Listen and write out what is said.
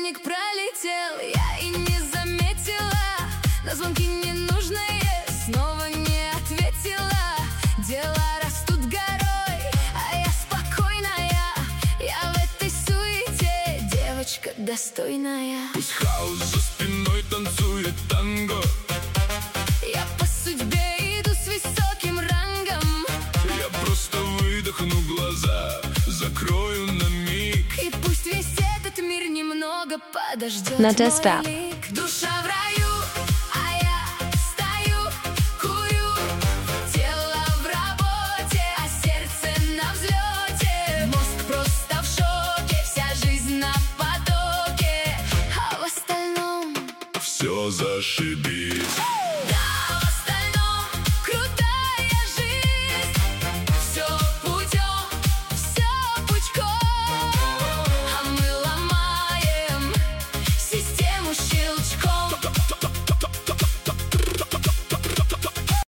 будильник пролетел, я и не заметила. На звонки ненужные снова не ответила. Дела растут горой, а я спокойная. Я в этой суете девочка достойная. Пусть хаос за спиной танцует танго. Я по судьбе иду с высоким рангом. Я просто выдохну глаза, закрою на миг. И пусть весь этот мир немного подождет. На тест-ап. мой лик. Душа в раю, а я стою, курю. Тело в работе, а сердце на взлете. Мозг просто в шоке, вся жизнь на потоке. А в остальном Все зашибись.